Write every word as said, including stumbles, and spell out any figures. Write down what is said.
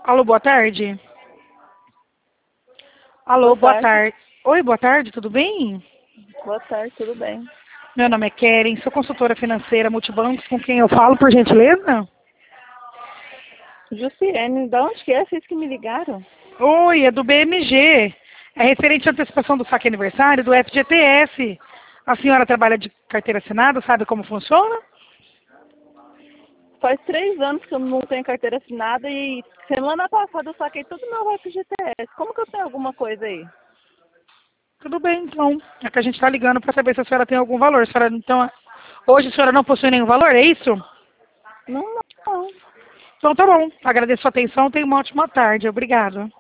Alô, boa tarde. Alô, Boa boa tarde. tarde. Oi, boa tarde, tudo bem? Boa tarde, tudo bem? Meu nome é Keren, sou consultora financeira multibancos, com quem eu falo, por gentileza? Jussiane, de onde que é? Vocês que me ligaram? Oi, é do B M G. É referente à antecipação do saque aniversário do F G T S. A senhora trabalha de carteira assinada, sabe como funciona? Faz três anos que eu não tenho carteira assinada e semana passada eu saquei todo o meu F G T S. Como que eu tenho alguma coisa aí? Tudo bem, então. É que a gente está ligando para saber se a senhora tem algum valor. A senhora, então, hoje a senhora não possui nenhum valor, é isso? Não, não. Então tá bom. Agradeço a atenção. Tenha uma ótima tarde. Obrigada.